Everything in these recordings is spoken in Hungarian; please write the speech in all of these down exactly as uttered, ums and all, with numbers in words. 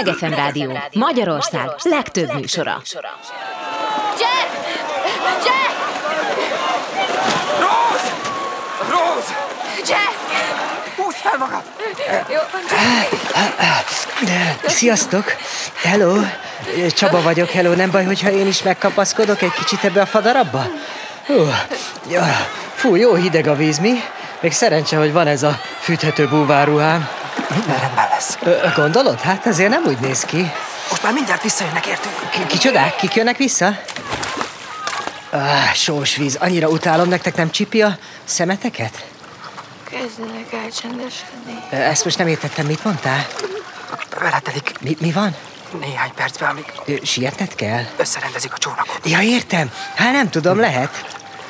Meg ef em Rádió, Magyarország legtöbb műsora. Jack! Jack! Rose! Rose! Jack! Húzd fel magad! Jó, Jack! Sziasztok! Hello! Csaba vagyok, hello. Nem baj, hogyha én is megkapaszkodok egy kicsit ebbe a fadarabba? Hú, fú, jó hideg a víz, mi? Még szerencse, hogy van ez a fűthető búvárruhám. Minden rendben lesz. Gondolod? Hát ezért nem úgy néz ki. Most már mindjárt visszajönnek értünk. K- kicsodák? Kik jönnek vissza? Ah, sós víz. Annyira utálom, nektek nem csipi a szemeteket? Kezdenek elcsendeskedni. Ezt most nem értettem, mit mondtál? Vele telik Mi, mi van? néhány percben, amíg Ö, Sietned kell? összerendezik a csónakot. Ja, értem. Hát nem tudom, lehet.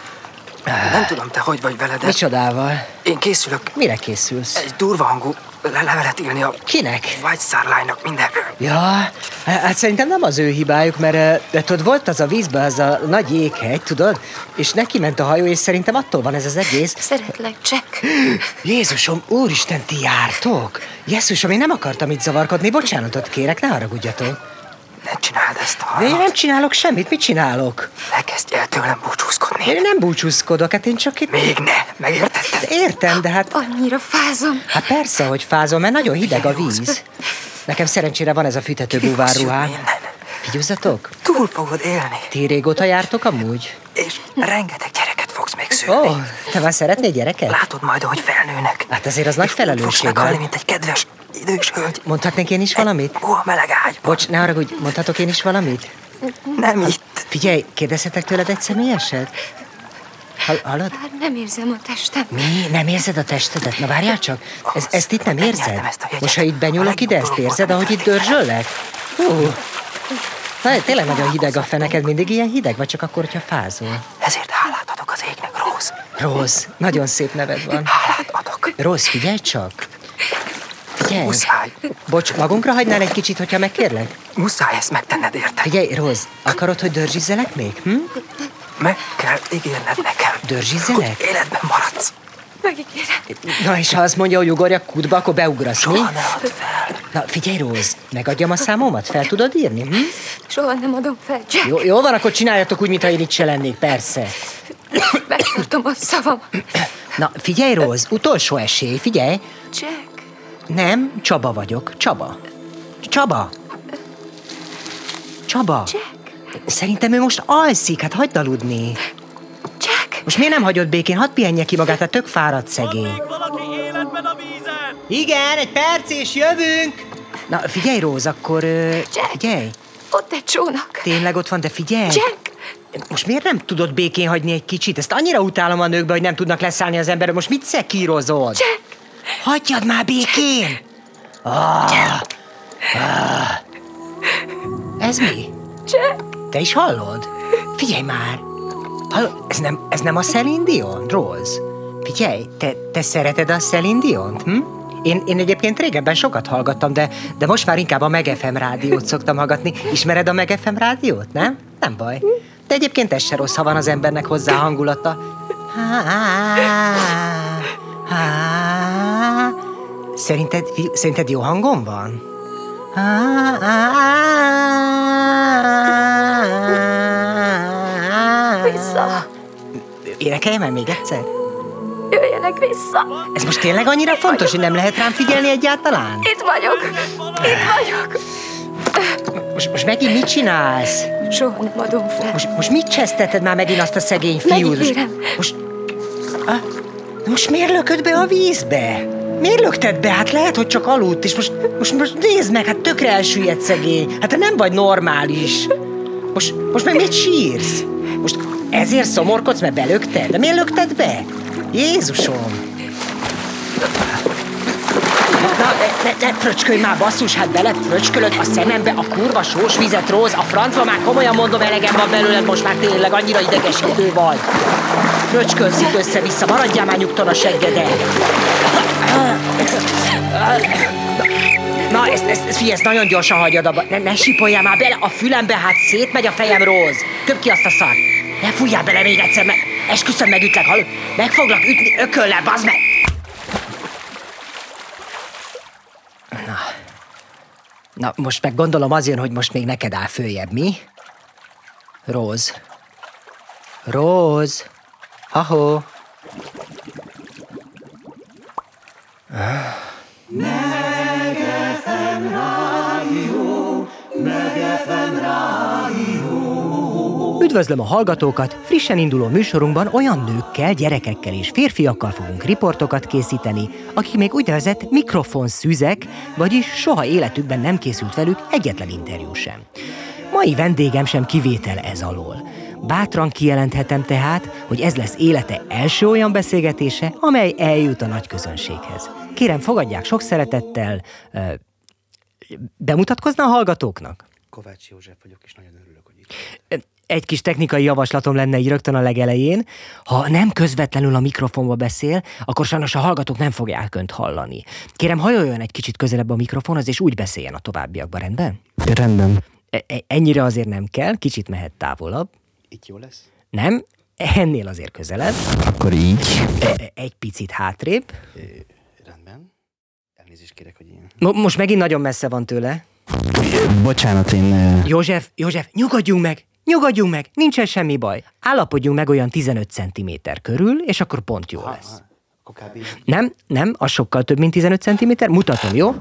Nem tudom, te hogy vagy vele, de Micsodával? én készülök Mire készülsz? egy durva hangú le- levelet írni a Kinek? White Star Line-nak mindenről. Ja, hát szerintem nem az ő hibájuk, mert de tudod, volt az a vízben az a nagy jéghegy, tudod? És neki ment a hajó, és szerintem attól van ez az egész. Szeretlek, Jack. Jézusom, úristen, ti jártok? Jesszusom, én nem akartam itt zavarkodni, bocsánatot kérek, ne haragudjatok. Ne csináld ezt, De hallod? én nem csinálok semmit, mit csinálok? Ne kezdj el tőlem búcsúzkodni. Én nem búcsúzkodok, hát én csak itt... Még ne, megértetted? Értem, de hát... Annyira fázom. Hát persze, hogy fázom, mert nagyon hideg a víz. Nekem szerencsére van ez a fűthető Ki fogsz búvárruhám. jönni innen? Figyeljetek, Túl fogod élni, ti régóta jártok amúgy? és rengeteg gyereket fogsz még Ó, szülni. oh, te már szeretnél gyereket? Látod majd, ahogy felnőnek. Hát azért az nagy És úgy fogsz felelősség, meghalni, ha? mint egy kedves idős hölgy. Mondhatnék én is valamit? Ó, a meleg ágyban. Bocs, ne haragudj, mondhatok én is valamit? Nem itt. Figyelj, kérdezhetek tőled egy személyeset? Hall, hallod? Már nem érzem a testem. Mi? Nem érzed a testedet? Na várjál csak, ez, ezt itt nem érzed? Megnyertem ezt a jegyet. Most, ha itt benyúlok A ide, ezt legjobb érzed, dolog ahogy volt, itt amit dörzsöllek? Hú. Na, tényleg nagyon hideg a feneked, mindig ilyen hideg, vagy csak akkor, hogyha fázol? Ezért hálát adok az égnek, Rose. Rose, nagyon szép neved van. Hálát adok. Rose, figyelj csak. Figyelj. Muszáj. Bocs, magunkra hagynál egy kicsit, hogyha megkérlek? Muszáj ezt megtenned, érted? Figyelj, Rose, akarod, hogy dörzsizzelek még? Hm? Meg kell ígérned nekem. Dörzsizzelek? Hogy életben maradsz. Megígérem. Na, és ha azt mondja, hogy ugorjak kútba, akkor beugrasz, mi? Soha ne add fel. Na, figyelj, Rose, megadjam a számomat? Fel tudod írni? Hm? Soha nem adom fel, Jack. Jó, jó van, akkor csináljatok úgy, mintha én itt se lennék, persze. Megtartom a szavam. Na, figyelj, Rose, utolsó esély, figyelj. Jack. Nem, Csaba vagyok, Csaba. Csaba. Csaba. Jack. Szerintem ő most alszik, hát hagyd aludni. Jack. Most miért nem hagyod békén? Hadd pihenje ki magát, hát tök fáradt szegény. Valaki életben a vízen! Igen, egy perc és jövünk. Na, figyelj, Rose, akkor... ö, Jack. Figyelj, Ott egy csónak. tényleg ott van, de figyelj. Jack. Most miért nem tudod békén hagyni egy kicsit? Ezt annyira utálom a nőkbe, hogy nem tudnak leszállni az emberre. Most mit szekírozod? Jack. Hagyjad már békén! Ah, ah. Ez mi? Jack. Te is hallod? Figyelj már! Hallod? Ez nem, ez nem a Celine Dion, Rose? Figyelj, te, te szereted a Celine Diont, hm? Én, én egyébként régebben sokat hallgattam, de, de most már inkább a Meg ef em rádiót szoktam hallgatni. Ismered a Meg ef em rádiót, nem? Nem baj. De egyébként ez se rossz, ha van az embernek hozzá hangulata. Szerinted, szerinted jó hangom van? Vissza. Énekeljem el még egyszer? Jöjjenek vissza. Ez most tényleg annyira fontos, hogy nem lehet rám figyelni egyáltalán? Itt vagyok. Itt vagyok. Most, most megint mit csinálsz? Soha nem adom fel. Most, most mit cseszteted már megint azt a szegény fiút? Megígérem. Most, ah, most miért lököd be a vízbe? Miért lökted be? Hát lehet, hogy csak aludt, és most, most, most nézd meg, hát tökre elsüllyedt szegény. Hát te nem vagy normális. Most, most meg mit sírsz? Most ezért szomorkodsz, mert belökted? De miért lökted be? Jézusom! Na, ne, ne, ne fröcskölj már, basszus, hát beled fröcskölöd a szemembe a kurva sós vizet, Rose, a francba már komolyan mondom, elegem van belőled, most már tényleg annyira idegesítő vagy. Fröcskölsz itt össze-vissza, maradjál már nyugton a seggeden. Na, ezt, ezt, ezt, figyelj, ezt nagyon gyorsan hagyjad abba. Ne, ne sipoljál már bele a fülembe, hát szétmegy a fejem, Rose. Több ki azt a szart. Ne fújjál bele még egyszer, meg esküszöm, megütlek, hallod? Meg foglak ütni ököllel, bazd meg! Na, Na, most meg gondolom az jön, hogy most még neked áll följebb, mi? Róz. Róz. Ha-ho. Üdvözlöm a hallgatókat! Frissen induló műsorunkban olyan nőkkel, gyerekekkel és férfiakkal fogunk riportokat készíteni, akik még úgynevezett mikrofonszűzek, vagyis soha életükben nem készült velük egyetlen interjú sem. Mai vendégem sem kivétel ez alól. Bátran kijelenthetem tehát, hogy ez lesz élete első olyan beszélgetése, amely eljut a nagy közönséghez. Kérem, fogadják sok szeretettel. Uh, bemutatkozna a hallgatóknak? Kovács József vagyok, és nagyon örülök, hogy itt. Egy kis technikai javaslatom lenne így rögtön a legelején. Ha nem közvetlenül a mikrofonba beszél, akkor sajnos a hallgatók nem fogják önt hallani. Kérem, hajoljon egy kicsit közelebb a mikrofonhoz, és úgy beszéljen a továbbiakban, rendben? Rendben. E- ennyire azért nem kell, kicsit mehet távolabb. Itt jó lesz? Nem, ennél azért közelebb. Akkor így. E- egy picit hátrébb. É, rendben. Elnézést kérek, hogy én... Mo- most megint nagyon messze van tőle. Bocsánat, én... József, József, nyugodjunk meg! Nyugodjunk meg, nincsen semmi baj. Állapodjunk meg olyan tizenöt centiméter körül, és akkor pont jó lesz. Nem, nem, az sokkal több, mint tizenöt centiméter. Mutatom, jó?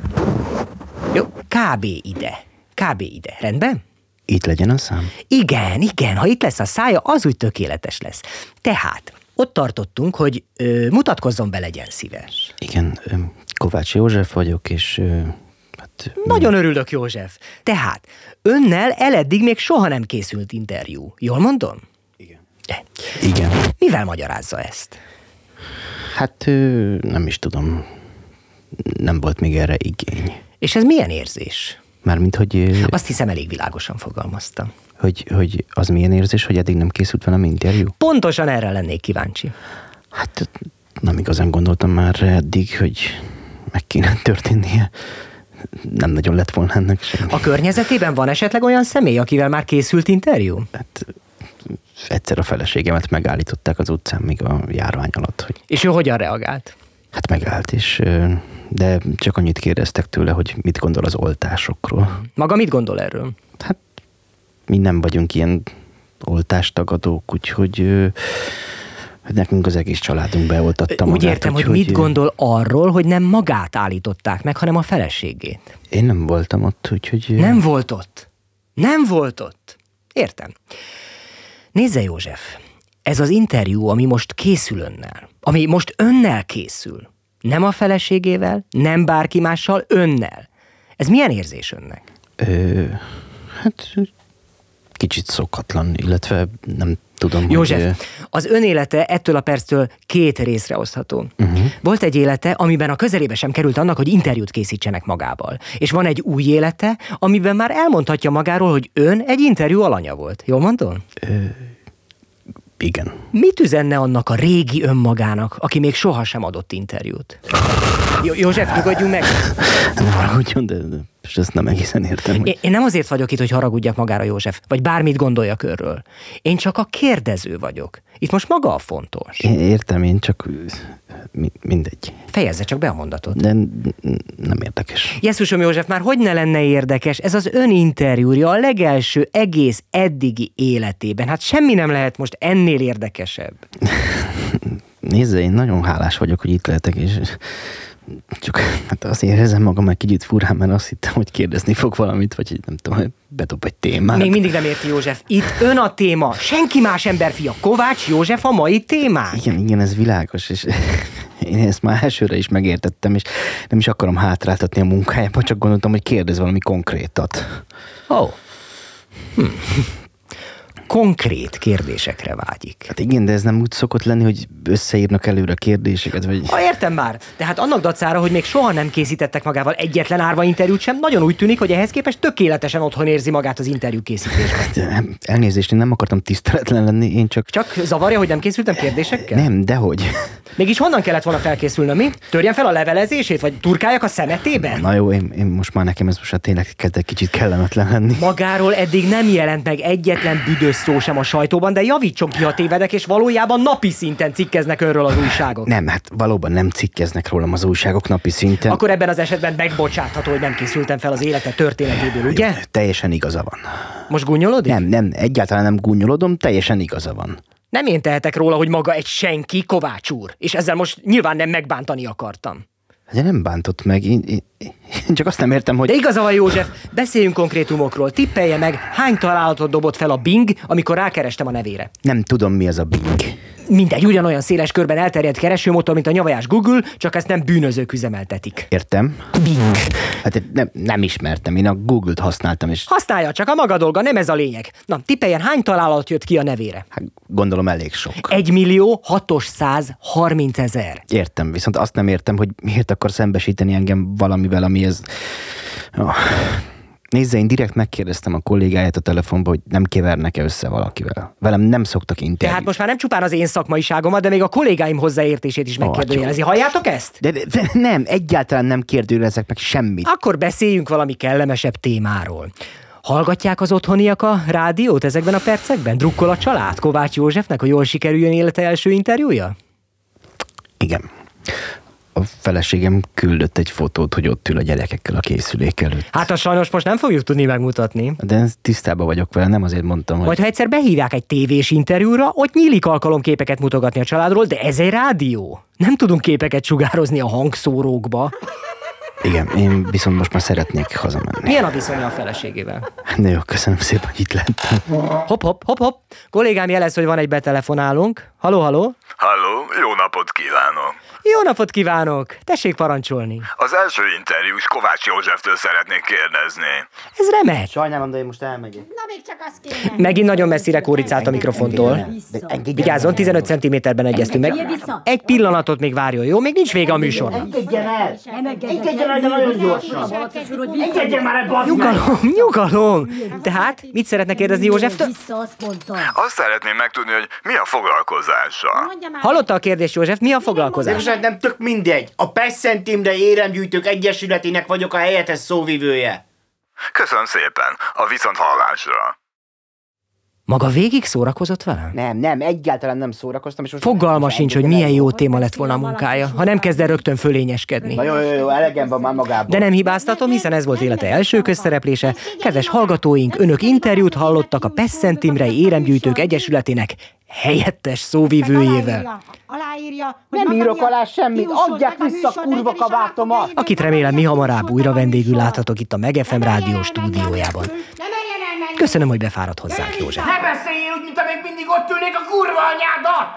Jó, kb. ide. Kb. ide. Rendben? Itt legyen a szám? Igen, igen, ha itt lesz a szája, az úgy tökéletes lesz. Tehát, ott tartottunk, hogy ö, mutatkozzon be, legyen szíves. Igen, Kovács József vagyok, és... Hát, Nagyon örülök, József. Tehát, önnel eleddig még soha nem készült interjú. Jól mondom? Igen. De. Igen. Mivel magyarázza ezt? Hát nem is tudom. Nem volt még erre igény. És ez milyen érzés? Mármint, hogy... Azt hiszem, elég világosan fogalmaztam. Hogy, hogy az milyen érzés, hogy eddig nem készült velem interjú? Pontosan erre lennék kíváncsi. Hát nem igazán gondoltam már eddig, hogy meg kéne történnie. Nem nagyon lett volna ennek semmi. A környezetében van esetleg olyan személy, akivel már készült interjú? Hát egyszer a feleségemet megállították az utcán még a járvány alatt. Hogy... És ő hogyan reagált? Hát megállt, és, de csak annyit kérdeztek tőle, hogy mit gondol az oltásokról. Maga mit gondol erről? Hát mi nem vagyunk ilyen oltástagadók, úgyhogy nekünk az egész családunk beoltatta magát. Úgy értem, úgy, hogy mit hogy gondol arról, hogy nem magát állították meg, hanem a feleségét. Én nem voltam ott, úgyhogy... Nem volt ott. Nem volt ott. Értem. Nézze, József, ez az interjú, ami most készül önnel, ami most önnel készül, nem a feleségével, nem bárki mással, önnel. Ez milyen érzés önnek? Ö, hát kicsit szokatlan, illetve nem tudom, József, hogy... az ön élete ettől a perctől két részre osztható. Uh-huh. Volt egy élete, amiben a közelébe sem került annak, hogy interjút készítsenek magával. És van egy új élete, amiben már elmondhatja magáról, hogy ön egy interjú alanya volt. Jól mondom? Ö, igen. Mit üzenne annak a régi önmagának, aki még sohasem adott interjút? Jó, József, nyugodjunk meg! Nem haragudjon, de, de ezt nem egészen értem. Hogy... Én, én nem azért vagyok itt, hogy haragudjak magára, József, vagy bármit gondoljak őről. Én csak a kérdező vagyok. Itt most maga a fontos. Én értem, én csak mindegy. Fejezze csak be a mondatot. De nem érdekes. Jesszusom, József, már hogy ne lenne érdekes? Ez az ön interjúja a legelső egész eddigi életében. Hát semmi nem lehet most ennél érdekesebb. Nézze, én nagyon hálás vagyok, hogy itt lehetek, és csak hát azért érzem magam egy kicsit furán, mert azt hittem, hogy kérdezni fog valamit, vagy hogy nem tudom, bedob egy témát. Még mindig nem érti, József. Itt ön a téma. Senki más emberfia. Kovács József a mai témánk. Igen, igen, ez világos, és én ezt már elsőre is megértettem, és nem is akarom hátráltatni a munkájába, csak gondoltam, hogy kérdez valami konkrétat. Ó. Oh. Hm. Konkrét kérdésekre vágyik. Hát igen, de ez nem úgy szokott lenni, hogy összeírnak előre kérdéseket, vagy... Ha értem már, tehát annak dacára, hogy még soha nem készítettek magával egyetlen árva interjút sem, nagyon úgy tűnik, hogy ehhez képest tökéletesen otthon érzi magát az interjú készítésben. Elnézést, én nem akartam tiszteletlen lenni, én csak... Csak zavarja, hogy nem készültem kérdésekkel? Nem, dehogy. Mégis honnan kellett volna felkészülnöm, mi? Törjen fel a levelezését, vagy turkáljak a szemetében? Na jó, én, én most már nekem ez most hát tényleg kezd egy kicsit kellemetlen lenni. Magáról eddig nem jelent meg egyetlen büdös szó sem a sajtóban, de javítson ki, ha tévedek, és valójában napi szinten cikkeznek önről az újságok. Nem, hát valóban nem cikkeznek rólam az újságok napi szinten. Akkor ebben az esetben megbocsátható, hogy nem készültem fel az élete történetéből, ugye? Jó, teljesen igaza van. Most gúnyolodik? Nem, nem, egyáltalán nem gúnyolodom, teljesen igaza van. Nem én tehetek róla, hogy maga egy senki, Kovács úr, és ezzel most nyilván nem megbántani akartam. De nem bántott meg, én, én, én csak azt nem értem, hogy... De igaza van, József, beszéljünk konkrétumokról. Tippelje meg, hány találatot dobott fel a Bing, amikor rákerestem a nevére. Nem tudom, mi az a Bing. Mindegy, ugyanolyan széles körben elterjedt keresőmotor, mint a nyavajás Google, csak ezt nem bűnözők üzemeltetik. Értem. Bing. Hát nem, nem ismertem, én a Google-t használtam, és... Használja, csak a maga dolga, nem ez a lényeg. Na, tippeljen, hány találat jött ki a nevére? Hát gondolom elég sok. Egy millió hatszáz harminc ezer. Értem, viszont azt nem értem, hogy miért akar szembesíteni engem valamivel, ami ez... Oh. Nézze, én direkt megkérdeztem a kollégáját a telefonba, hogy nem kevernek-e össze valakivel. Velem nem szoktak interjút. Tehát most már nem csupán az én szakmaiságomat, de még a kollégáim hozzáértését is megkérdőjelezi. Halljátok ezt? De, de, de nem, egyáltalán nem kérdőjelezek meg semmit. Akkor beszéljünk valami kellemesebb témáról. Hallgatják az otthoniak a rádiót ezekben a percekben? Drukkol a család Kovács Józsefnek, hogy jól sikerüljön élete első interjúja? Igen. A feleségem küldött egy fotót, hogy ott ül a gyerekekkel a készülék előtt. Hát azt sajnos most nem fogjuk tudni megmutatni. De tisztában vagyok vele, nem azért mondtam, hogy... Majd ha egyszer behívják egy tévés interjúra, ott nyílik alkalom képeket mutogatni a családról, de ez egy rádió. Nem tudunk képeket sugározni a hangszórókba. Igen, én viszont most már szeretnék hazamenni. Milyen a viszonya a feleségével? Na jó, köszönöm szépen, hogy itt lettem. Hopp, hopp, hopp, hopp. Kollégám jelez, hogy van egy betelefonálónk. Halló, halló. Halló, jó napot kívánok! Jó napot kívánok! Tessék parancsolni. Az első interjús Kovács Józseftől szeretnék kérdezni. Ez remek. Sajnálom, de én most elmegyek. Na még csak azt kéne. Megint nagyon messzire kóricált a mikrofontól. Vigyázzon, tizenöt centiméterben egyeztünk meg. Egy pillanatot még várjon, jó? Még nincs vége a műsornak. Engedjen el! Engedjen el, de nagyon gyorsan! Engedjen már el, bazd meg! Nyugalom, nyugalom! Tehát, mit szeretne kérdezni Józseftől? Azt szeretném megtudni, hogy mi a foglalkozása. Hallotta a kérdést, József? Mi a foglalkozás? Nem tök mindegy. A Pesszen Imre Éremgyűjtők Egyesületének vagyok a helyettes szóvivője. Köszönöm szépen, a viszont hallásra. Maga végig szórakozott velem? Nem, nem, egyáltalán nem szórakoztam. És most Fogalma sincs, hogy milyen jó téma lett volna a munkája, ha nem kezd el rögtön fölényeskedni. Na jó, jó, jó, elegem van már magából. De nem hibáztatom, hiszen ez volt élete első közszereplése. Kedves hallgatóink, önök interjút hallottak a Pesszen Imrei Éremgyűjtők Egyesületének helyettes szóvivőjével. Nem írok alá semmit, adják vissza a kurva kabátomat! Akit remélem mi hamarabb újra vendégül láthatok itt a Meg ef em rádió stúdiójában. Köszönöm, hogy befáradt hozzánk, József. Ne beszéljél úgy, mint ha még mindig ott ülnék a kurva anyádat!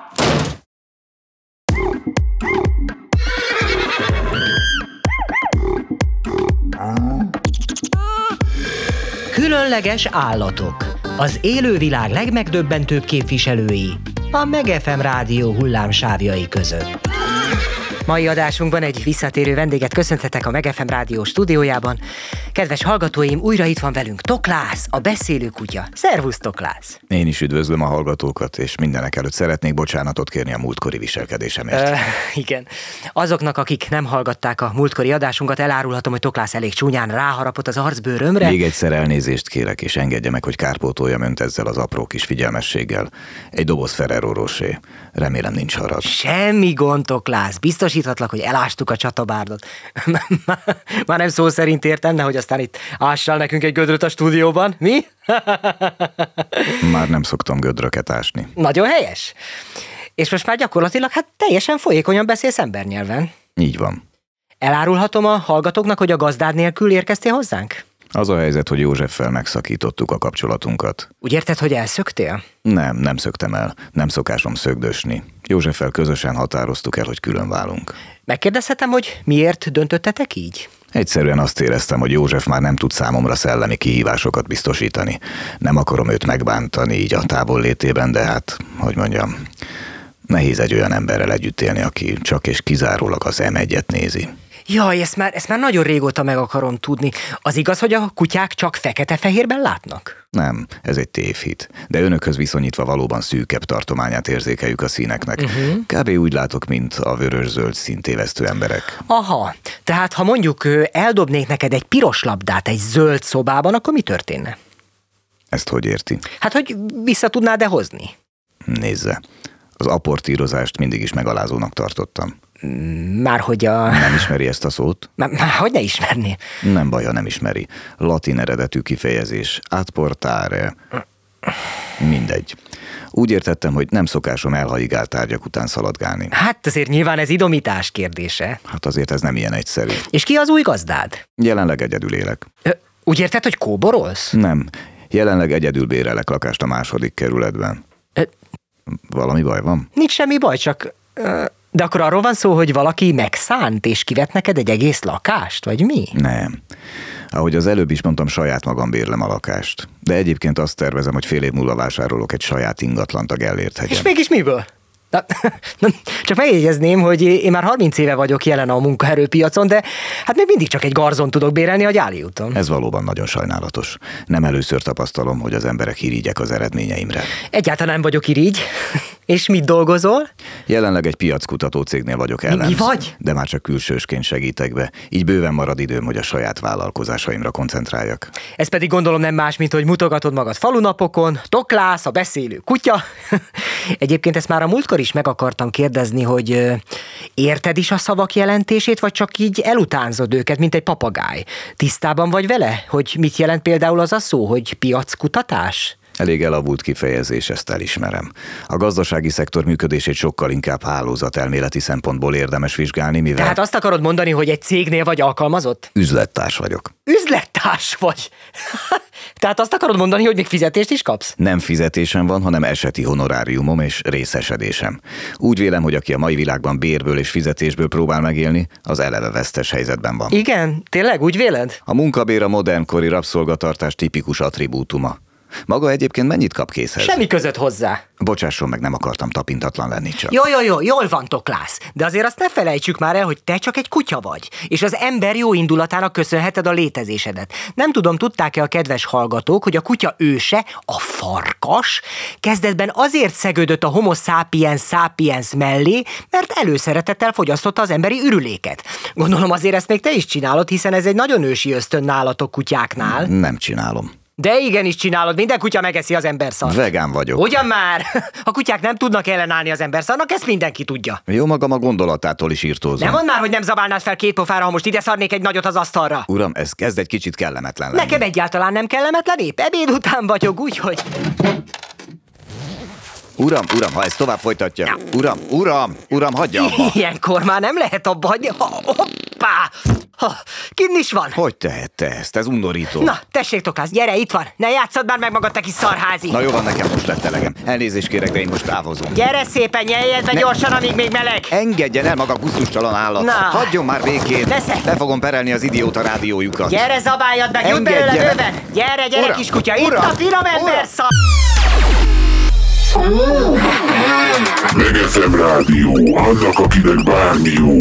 Különleges állatok. Az élővilág legmegdöbbentőbb képviselői a Meg ef em rádió hullámsávjai között. Mai adásunkban egy visszatérő vendéget köszönhetek a Meg ef em rádió stúdiójában. Kedves hallgatóim, újra itt van velünk Toklász, a beszélő kutya. Szervusz, Toklász! Én is üdvözlöm a hallgatókat, és mindenek előtt szeretnék bocsánatot kérni a múltkori viselkedésemért. Ö, igen. Azoknak, akik nem hallgatták a múltkori adásunkat, elárulhatom, hogy Toklász elég csúnyán ráharapott az arcbőrömre. Még egyszer elnézést kérek, és engedje meg, hogy kárpótoljam önt ezzel az apró kis figyelmességgel. Egy doboz Ferrero Rocher. Remélem nincs harag. Semmi gond, Toklász. Biztosíthatlak, hogy elástuk a csatabárdot. Már nem szó szerint értem, nehogy aztán itt ássál nekünk egy gödröt a stúdióban. Mi? Már nem szoktam gödröket ásni. Nagyon helyes. És most már gyakorlatilag hát teljesen folyékonyan beszélsz embernyelven. Így van. Elárulhatom a hallgatóknak, hogy a gazdád nélkül érkeztél hozzánk? Az a helyzet, hogy Józseffel megszakítottuk a kapcsolatunkat. Úgy érted, hogy elszöktél? Nem, nem szöktem el. Nem szokásom szögdösni. Józseffel közösen határoztuk el, hogy külön válunk. Megkérdezhetem, hogy miért döntöttetek így? Egyszerűen azt éreztem, hogy József már nem tud számomra szellemi kihívásokat biztosítani. Nem akarom őt megbántani így a távollétében, de hát, hogy mondjam, nehéz egy olyan emberrel együtt élni, aki csak és kizárólag az em egyet nézi. Jaj, ezt már, ezt már nagyon régóta meg akarom tudni. Az igaz, hogy a kutyák csak fekete-fehérben látnak? Nem, ez egy tévhit. De önökhöz viszonyítva valóban szűkebb tartományát érzékeljük a színeknek. Uh-huh. Kb. Úgy látok, mint a vörös-zöld színtévesztő emberek. Aha, tehát ha mondjuk eldobnék neked egy piros labdát egy zöld szobában, akkor mi történne? Ezt hogy érti? Hát, hogy vissza tudnád-e hozni? Nézze, az aportírozást mindig is megalázónak tartottam. Márhogy a... Nem ismeri ezt a szót? Már, már hogy ne ismerné? Nem baj, ha nem ismeri. Latin eredetű kifejezés. Adportare. Mindegy. Úgy értettem, hogy nem szokásom elhaigált tárgyak után szaladgálni. Hát azért nyilván ez idomítás kérdése. Hát azért ez nem ilyen egyszerű. És ki az új gazdád? Jelenleg egyedül élek. Ö, úgy érted, hogy kóborolsz? Nem. Jelenleg egyedül bérelek lakást a második kerületben. Ö... Valami baj van? Nincs semmi baj, csak... Ö... De akkor arról van szó, hogy valaki megszánt, és kivett neked egy egész lakást, vagy mi? Nem. Ahogy az előbb is mondtam, saját magam bérlem a lakást. De egyébként azt tervezem, hogy fél év múlva vásárolok egy saját ingatlant a Gellért hegyen. És mégis miből? Na, na, csak megjegyezném, hogy én már harminc éve vagyok jelen a munkaerőpiacon, de hát még mindig csak egy garzon tudok bérelni a Gyáli úton. Ez valóban nagyon sajnálatos. Nem először tapasztalom, hogy az emberek irigyek az eredményeimre. Egyáltalán nem vagyok irigy. És mit dolgozol? Jelenleg egy piackutató cégnél vagyok ellen. Mi vagy? De már csak külsősként segítek be. Így bőven marad időm, hogy a saját vállalkozásaimra koncentráljak. Ez pedig gondolom nem más, mint hogy mutogatod magad falunapokon, toklász, a beszélő kutya. Egyébként ezt már a múltkor is meg akartam kérdezni, hogy ö, érted is a szavak jelentését, vagy csak így elutánzod őket, mint egy papagáj? Tisztában vagy vele, hogy mit jelent például az a szó, hogy piackutatás? Elég elavult kifejezés, ezt elismerem. A gazdasági szektor működését sokkal inkább hálózatelméleti szempontból érdemes vizsgálni, mivel... Tehát azt akarod mondani, hogy egy cégnél vagy alkalmazott? Üzlettárs vagyok. Üzlettárs vagy? Tehát azt akarod mondani, hogy még fizetést is kapsz? Nem fizetésem van, hanem eseti honoráriumom és részesedésem. Úgy vélem, hogy aki a mai világban bérből és fizetésből próbál megélni, az eleve vesztes helyzetben van. Igen, tényleg úgy véled? A munkabér a modernkori rabszolgatartás tipikus attribútuma. Maga egyébként mennyit kap készhez? Semmi között hozzá. Bocsásson meg, nem akartam tapintatlan lenni csak. Jó, jó, jó, jól van, toklász. De azért azt ne felejtsük már el, hogy te csak egy kutya vagy, és az ember jó indulatának köszönheted a létezésedet. Nem tudom, tudták-e a kedves hallgatók, hogy a kutya őse, a farkas, kezdetben azért szegődött a homo sapiens sapiens mellé, mert előszeretettel fogyasztotta az emberi ürüléket. Gondolom azért ezt még te is csinálod, hiszen ez egy nagyon ősi ösztön nálatok kutyáknál. Nem csinálom. De igenis csinálod, minden kutya megeszi az emberszart. Vegán vagyok. Ugyan már? A kutyák nem tudnak ellenállni az emberszarnak, ezt mindenki tudja. Jó magam a gondolatától is írtózom. Nem mondd már, hogy nem zabálnád fel két pofára, ha most ide szarnék egy nagyot az asztalra. Uram, ez kezd egy kicsit kellemetlen lenni. Nekem egyáltalán nem kellemetlen, épp ebéd után vagyok, úgyhogy... Uram, uram, ha ezt tovább folytatja. Uram, uram, uram, hagyja abba. Ilyenkor már nem lehet abba hagyni. Hoppá! Ha, kinn is van. Hogy tehette ezt? Ez undorító. Na, tessék, Tokász, gyere, itt van. Ne játsszad már meg magad, te kis szarházi. Na jó van, nekem most lett elegem. Elnézést kérek, de én most távozom. Gyere szépen, nyeljed be ne. gyorsan, amíg még meleg. Engedjen el maga gusztustalan állat. Na. Hagyjon már békén. Nesze. Le fogom perelni az idióta rádiójukat. Gyere, zabáljad meg, jut belőle bőven. Gyere, gyere, Uram, kiskutya, uram, itt a finom ember szar. Megeszem rádió, annak akinek bármi jó.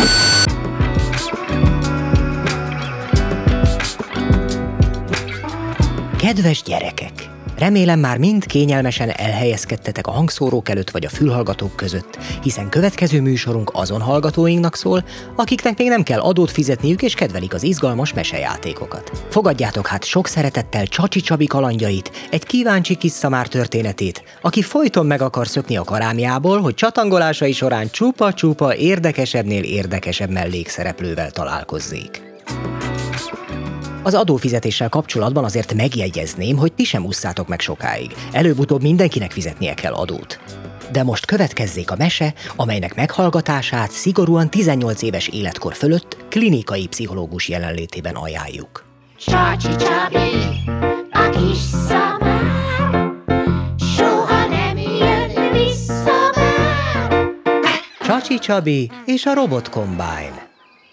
Kedves gyerekek! Remélem már mind kényelmesen elhelyezkedtetek a hangszórók előtt vagy a fülhallgatók között, hiszen következő műsorunk azon hallgatóinknak szól, akiknek még nem kell adót fizetniük és kedvelik az izgalmas mesejátékokat. Fogadjátok hát sok szeretettel Csacsi Csabi kalandjait, egy kíváncsi kis szamár történetét, aki folyton meg akar szökni a karámjából, hogy csatangolásai során csupa-csupa érdekesebbnél érdekesebb mellékszereplővel találkozzék. Az adófizetéssel kapcsolatban azért megjegyezném, hogy ti sem ússzátok meg sokáig. Előbb-utóbb mindenkinek fizetnie kell adót. De most következzék a mese, amelynek meghallgatását szigorúan tizennyolc éves életkor fölött klinikai pszichológus jelenlétében ajánljuk. Csacsi Csabi, a kis szamár, soha nem jön vissza már. Csacsi Csabi és a Robot Combine.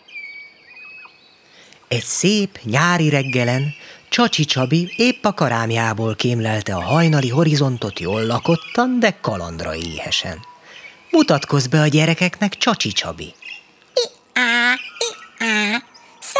Egy szép nyári reggelen Csacsi Csabi épp a karámjából kémlelte a hajnali horizontot jól lakottan, de kalandra éhesen. Mutatkozz be a gyerekeknek, Csacsi Csabi. I-á, i-á.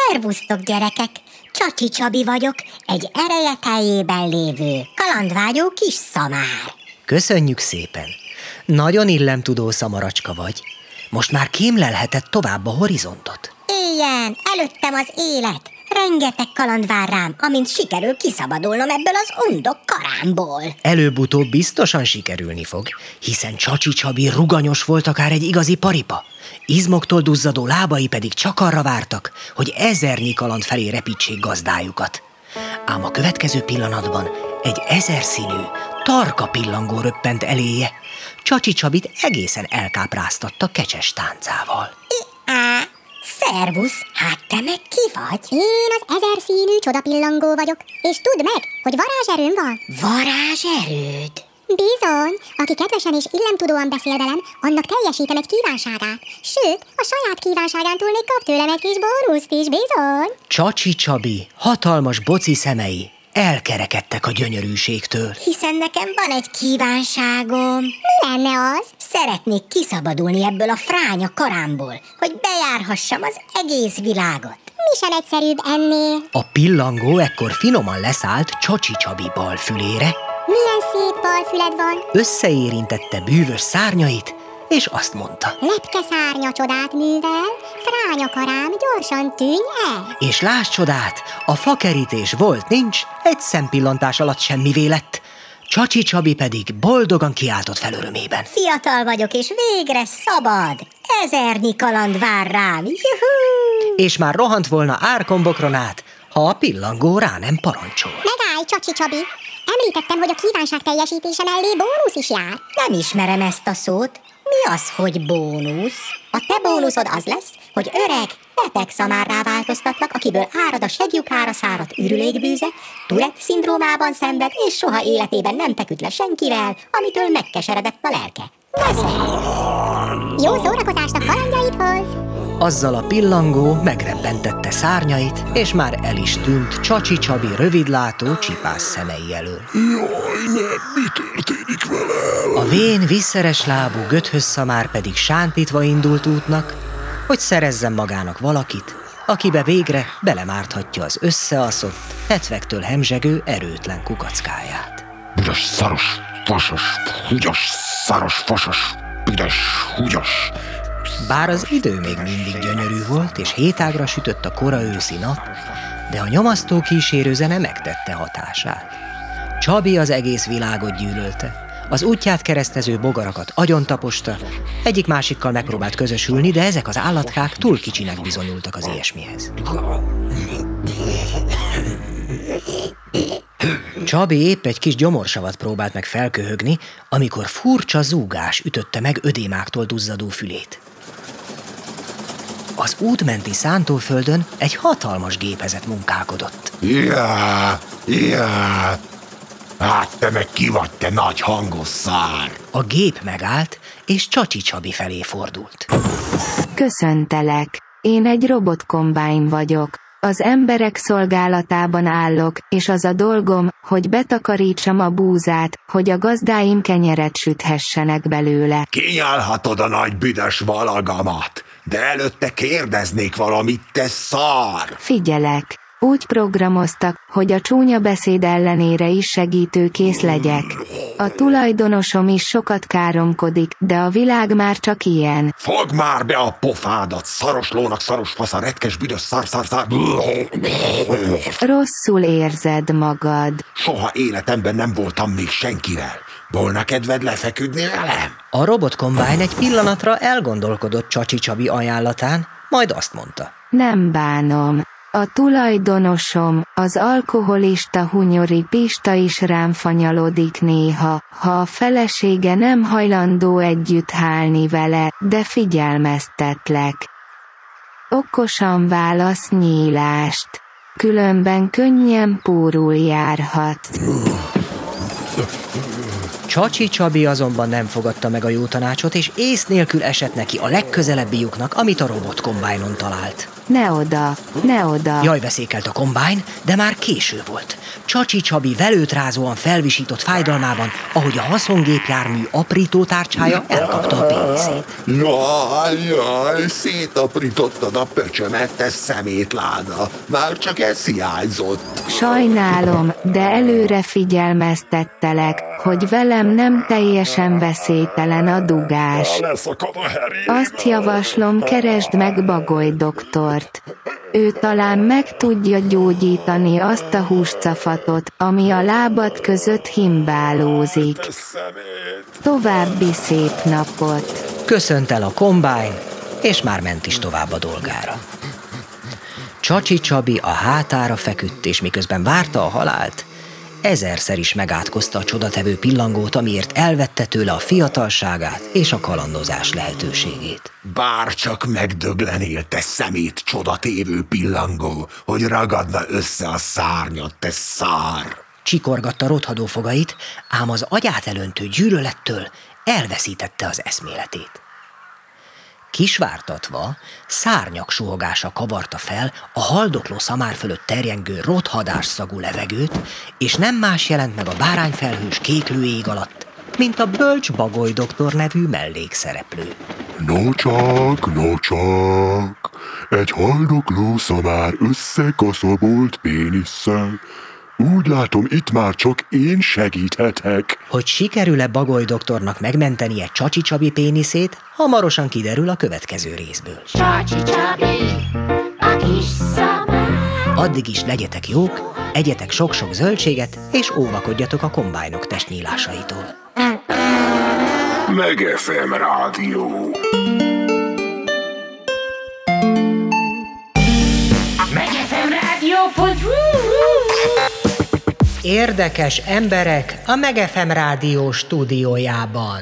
Szervusztok, gyerekek! Csacsi Csabi vagyok, egy ereje teljében lévő, kalandvágyó kis szamár. Köszönjük szépen! Nagyon illemtudó szamaracska vagy. Most már kémlelheted tovább a horizontot. Éljen, előttem az élet! Rengeteg kaland vár rám, amint sikerül kiszabadulnom ebből az undok karámból. Előbb-utóbb biztosan sikerülni fog, hiszen Csacsi Csabi ruganyos volt akár egy igazi paripa. Izmoktól duzzadó lábai pedig csak arra vártak, hogy ezernyi kaland felé repítsék gazdájukat. Ám a következő pillanatban egy ezerszínű, tarka pillangó röppent eléje. Csacsi Csabit egészen elkápráztatta kecses táncával. Á, szervusz, hát te meg ki vagy? Én az ezerszínű csodapillangó vagyok, és tudd meg, hogy varázserőm van. Varázserőd? Bizony, aki kedvesen és illemtudóan beszél velem, annak teljesítem egy kívánságát. Sőt, a saját kívánságán túl még kap tőlem egy kis bónuszt is, bizony. Csacsi Csabi hatalmas boci szemei elkerekedtek a gyönyörűségtől. Hiszen nekem van egy kívánságom. Mi lenne az? Szeretnék kiszabadulni ebből a fránya karámból, hogy bejárhassam az egész világot. Mi sem egyszerűbb ennél. A pillangó ekkor finoman leszállt Csacsi Csabi balfülére. Milyen szép balfüled van. Összeérintette bűvös szárnyait, és azt mondta. Lepke szárnya csodát művel, fránya karám, gyorsan tűnj el. És láss csodát, a fakerítés volt, nincs, egy szempillantás alatt semmivé lett. Csacsi Csabi pedig boldogan kiáltott fel örömében. Fiatal vagyok, és végre szabad. Ezernyi kaland vár rám. Juhú! És már rohant volna árkombokron át, ha a pillangó rá nem parancsol. Megállj, Csacsi Csabi! Említettem, hogy a kívánság teljesítése mellé bónusz is jár. Nem ismerem ezt a szót. Mi az, hogy bónusz? A te bónuszod az lesz, hogy öreg, beteg szamárrá változtatlak, akiből árad a segjukára száradt ürülékbűze, Tourette-szindrómában szenved, és soha életében nem feküdt le senkivel, amitől megkeseredett a lelke. Jó szórakozást a kalandjaidhoz! Azzal a pillangó megrebbentette szárnyait, és már el is tűnt Csacsi Csabi rövidlátó csipász szemei elől. Jaj, nem, mi történik velem? A vén, visszeres lábú göthösszamár pedig sántítva indult útnak, hogy szerezzen magának valakit, akibe végre belemárthatja az összeaszott, hetvektől hemzsegő erőtlen kukackáját. Büdös, szaros, fasos, húgyos, szaros, fasos, büdös, húgyos. Bár az idő még mindig gyönyörű volt, és hétágra sütött a kora őszi nap, de a nyomasztó kísérő zene megtette hatását. Csabi az egész világot gyűlölte. Az útját keresztező bogarakat agyontaposta, egyik-másikkal megpróbált közösülni, de ezek az állatkák túl kicsinek bizonyultak az ilyesmihez. Csabi épp egy kis gyomorsavat próbált meg felköhögni, amikor furcsa zúgás ütötte meg ödémáktól duzzadó fülét. Az útmenti szántóföldön egy hatalmas gépezet munkálkodott. Ja, ja, hát te meg ki vagy, te nagy hangos szár! A gép megállt, és Csacsi Csabi felé fordult. Köszöntelek, én egy robotkombány vagyok. Az emberek szolgálatában állok, és az a dolgom, hogy betakarítsam a búzát, hogy a gazdáim kenyeret süthessenek belőle. Kinyálhatod a nagy büdös valagamat, de előtte kérdeznék valamit, te szar! Figyelek, úgy programoztak, hogy a csúnya beszéd ellenére is segítőkész legyek. A tulajdonosom is sokat káromkodik, de a világ már csak ilyen. Fogd már be a pofádat, szaros lónak szaros fasz, a retkes büdös szar, szar, szar. Rosszul érzed magad. Soha életemben nem voltam még senkivel. Volna kedved lefeküdni velem? A robotkombány egy pillanatra elgondolkodott Csacsi Csabi ajánlatán, majd azt mondta. Nem bánom. A tulajdonosom, az alkoholista Hunyori Pista is rám fanyalodik néha, ha a felesége nem hajlandó együtt hálni vele, de figyelmeztetlek. Okosan válasz nyílást, különben könnyen pórul járhat. Csacsi Csabi azonban nem fogadta meg a jó tanácsot, és ész nélkül esett neki a legközelebbi lyuknak, amit a robot kombájnon talált. Ne oda, ne oda. Jaj, veszékelt a kombájn, de már késő volt. Csacsi Csabi velőt rázóan felvisított fájdalmában, ahogy a haszongépjármű aprító tárcsája elkapta a péniszét. Jaj, jaj, szétaprítottad a pöcsömet, te szemétláda. Már csak ez hiányzott. Sajnálom, de előre figyelmeztettelek, hogy velem nem teljesen veszélytelen a dugás. Leszakad a heré. Azt javaslom, keresd meg Bagoly doktort. Ő talán meg tudja gyógyítani azt a húscafatot, ami a lábad között himbálózik. További szép napot! Köszönt el a kombájn, és már ment is tovább a dolgára. Csacsi Csabi a hátára feküdt, és miközben várta a halált, ezerszer is megátkozta a csodatevő pillangót, amiért elvette tőle a fiatalságát és a kalandozás lehetőségét. Bár csak megdöglenél, te szemét csodatévő pillangó, hogy ragadna össze a szárnyat, te szár! Csikorgatta rothadó fogait, ám az agyát elöntő gyűlölettől elveszítette az eszméletét. Kisvártatva, szárnyak suhogása kavarta fel a haldokló szamár fölött terjengő rothadás szagú levegőt, és nem más jelent meg a bárányfelhős kéklő ég alatt, mint a Bölcs Bagoly doktor nevű mellékszereplő. No csak, no csak, egy haldokló szamár összekaszabolt pénisszel. Úgy látom, itt már csak én segíthetek. Hogy sikerül-e Bagoly doktornak megmentenie Csacsi Csabi péniszét, hamarosan kiderül a következő részből. Csacsi Csabi, a kis szamár. Addig is legyetek jók, egyetek sok-sok zöldséget, és óvakodjatok a kombájnok testnyílásaitól. Meg ef em rádió. Meg ef em rádió pont hu. Érdekes emberek a Meg ef em rádió stúdiójában.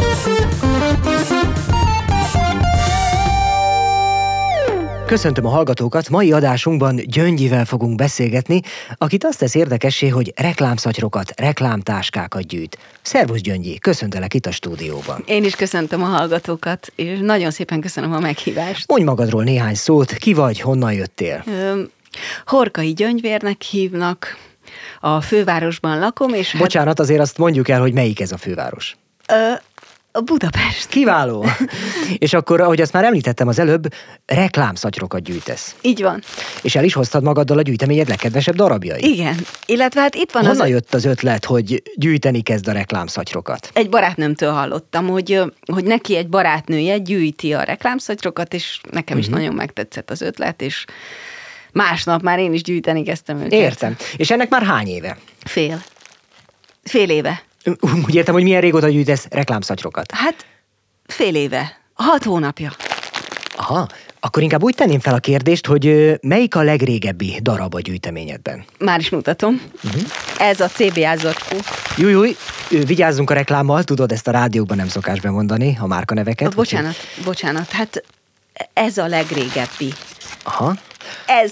Köszöntöm a hallgatókat, mai adásunkban Gyöngyivel fogunk beszélgetni, akit azt tesz érdekessé, hogy reklámszatyrokat, reklámtáskákat gyűjt. Szervusz Gyöngyi, köszöntelek itt a stúdióban. Én is köszöntöm a hallgatókat, és nagyon szépen köszönöm a meghívást. Mondj magadról néhány szót, ki vagy, honnan jöttél? Ö, Horkai Gyöngyvérnek hívnak, a fővárosban lakom, és... Bocsánat, azért azt mondjuk el, hogy melyik ez a főváros. Ö, a Budapest. Kiváló. És akkor, ahogy azt már említettem az előbb, reklámszatyrokat gyűjtesz. Így van. És el is hoztad magaddal a gyűjteményed legkedvesebb darabjait. Igen. Illetve hát itt van Honnan az... jött az ötlet, hogy gyűjteni kezd a reklámszatyrokat? Egy barátnőmtől hallottam, hogy, hogy neki egy barátnője gyűjti a reklámszatyrokat, és nekem uh-huh. is nagyon megtetszett az ötlet, és másnap már én is gyűjteni kezdtem őket. Értem. És ennek már hány éve? Fél. Fél éve. Úgy értem, hogy milyen régóta gyűjtesz reklámszatyrokat? Hát fél éve. Hat hónapja. Aha, akkor inkább úgy tenném fel a kérdést, hogy melyik a legrégebbi darab a gyűjteményedben? Már is mutatom. Uh-huh. Ez a cé bé á zacskó. Júj, júj, vigyázzunk a reklámmal, tudod, ezt a rádiókban nem szokás bemondani, a márkaneveket. Bocsánat, úgy, bocsánat, hát ez a legrégebbi. Aha. Ez...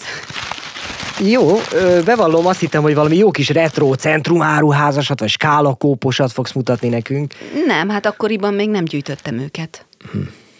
Jó, bevallom, azt hittem, hogy valami jó kis retro centrumáruházasat, vagy skálakóposat fogsz mutatni nekünk. Nem, hát akkoriban még nem gyűjtöttem őket. Hm.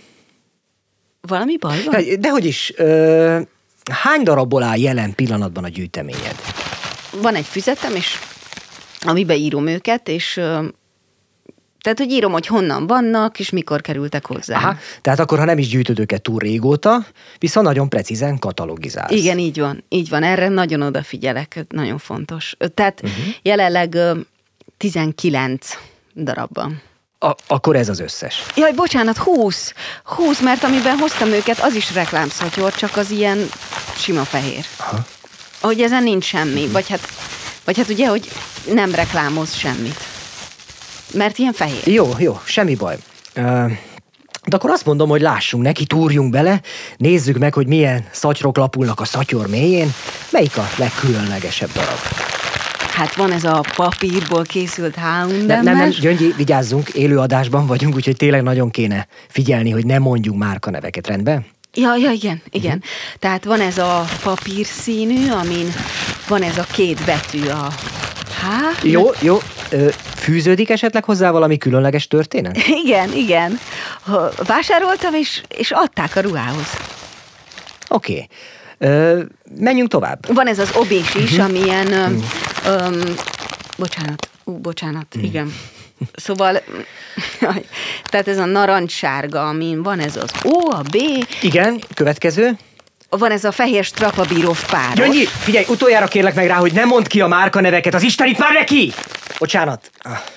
Valami baj van? Dehogy is, ö, hány darabból áll jelen pillanatban a gyűjteményed? Van egy füzetem, és amiben írom őket, és... Tehát, hogy írom, hogy honnan vannak, és mikor kerültek hozzá. Aha, tehát akkor, ha nem is gyűjtöd őket túl régóta, viszont nagyon precízen katalogizálsz. Igen, így van. Így van. Erre nagyon odafigyelek. Nagyon fontos. Tehát uh-huh. jelenleg tizenkilenc darabban. A, akkor ez az összes. Jaj, bocsánat, húsz. húsz, mert amiben hoztam őket, az is reklámszatyor, csak az ilyen sima fehér. Aha. Hogy ezen nincs semmi. Uh-huh. Vagy, hát, vagy hát ugye, hogy nem reklámoz semmit. Mert ilyen fehér. Jó, jó, semmi baj. Uh, de akkor azt mondom, hogy lássunk neki, túrjunk bele, nézzük meg, hogy milyen szatyrok lapulnak a szatyor mélyén, melyik a legkülönlegesebb darab. Hát van ez a papírból készült Houndemes. Nem, nem, nem, Gyöngyi, vigyázzunk, élőadásban vagyunk, úgyhogy tényleg nagyon kéne figyelni, hogy ne mondjunk márkaneveket, rendben? Ja, ja, igen, igen. Uh-huh. Tehát van ez a papírszínű, amin van ez a két betű, a H. Jó, jó. Fűződik esetleg hozzá valami különleges történet? Igen, igen. Vásároltam, és, és adták a ruhához. Oké. Okay. Menjünk tovább. Van ez az obés is, uh-huh. amilyen... Öm, öm, bocsánat, ú, bocsánat, uh-huh. igen. Szóval, tehát ez a narancssárga, amin van ez az O, a B. Igen, következő. Van ez a fehér strapabírós páros. Gyöngyi, figyelj, utoljára kérlek meg rá, hogy ne mondd ki a márka neveket, az Istenit már neki! Bocsánat.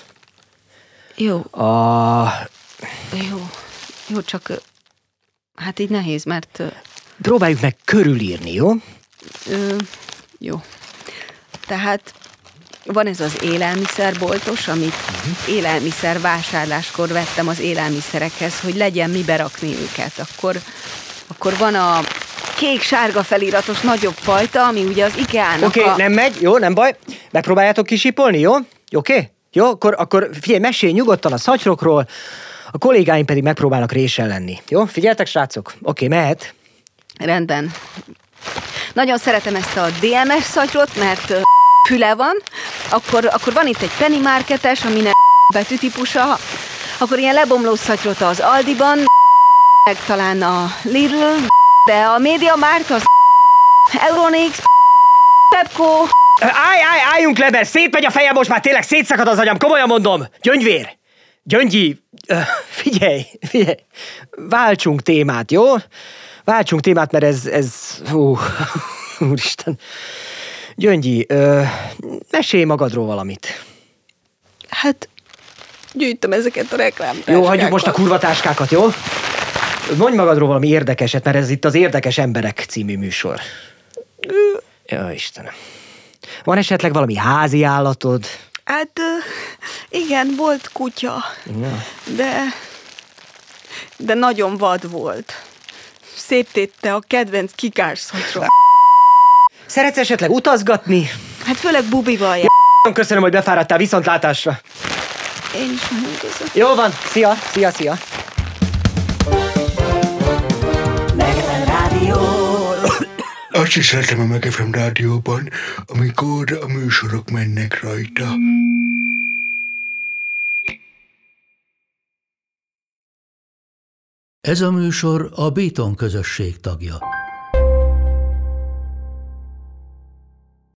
Jó. A... Jó. Jó, csak hát így nehéz, mert... Próbáljuk meg körülírni, jó? Ö, jó. Tehát van ez az élelmiszerboltos, amit uh-huh. élelmiszer vásárláskor vettem az élelmiszerekhez, hogy legyen mi berakni őket. Akkor, akkor van a kék-sárga feliratos nagyobb fajta, ami ugye az IKEA-nak Oké, okay, a... nem megy, jó, nem baj. Megpróbáljátok kisipolni, jó? Oké? Okay? Jó, akkor, akkor figyelj, mesélj nyugodtan a szatyrokról, a kollégáim pedig megpróbálnak résen lenni. Jó? Figyeltek, srácok? Oké, okay, mehet. Rendben. Nagyon szeretem ezt a dé em es szatyrot, mert uh, füle van. Akkor, akkor van itt egy Penny Marketes, aminek betűtípusa. Akkor ilyen lebomló szatyrot az Aldiban, meg talán a Lidl, de a MediaMarkt, az Euronix, Pepco. Állj, állj, álljunk le, mert szétmegy a fejem, most már tényleg szétszakad az agyam, komolyan mondom. Gyöngyvér, Gyöngyi, figyelj, figyelj, váltsunk témát, jó? Váltsunk témát, mert ez, ez, hú, úristen. Gyöngyi, ö, mesélj magadról valamit. Hát, gyűjtöm ezeket a reklámtáskákat. Jó, hagyjuk most a kurvatáskákat, jó? Mondj magadról valami érdekeset, mert ez itt az Érdekes Emberek című műsor. Ja, Istenem. Van esetleg valami házi állatod? Hát, igen, volt kutya, ja. de, de nagyon vad volt. Széttépte a kedvenc kikárszatról. Szeretsz esetleg utazgatni? Hát főleg bubival jár. Köszönöm, hogy befáradtál, viszontlátásra. Én is nagyon köszönöm. Jó van, szia, szia, szia. Azt is szeretem a Meg ef em rádióban, amikor a műsorok mennek rajta. Ez a műsor a Béton közösség tagja.